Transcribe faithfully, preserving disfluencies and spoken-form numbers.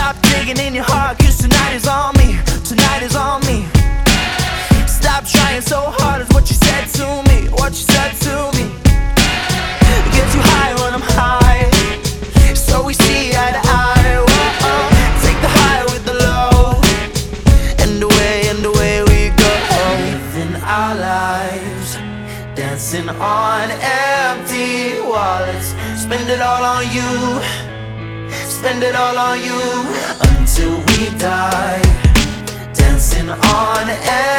Stop digging in your heart, cause tonight is on me. Tonight is on me. Stop trying so hard is what you said to me. What you said to me. Get too high when I'm high, so we see eye to eye. Whoa, take the high with the low, and away, and away we go. Living our lives, dancing on empty wallets. Spend it all on you, spend it all on you, until we die. Dancing on empty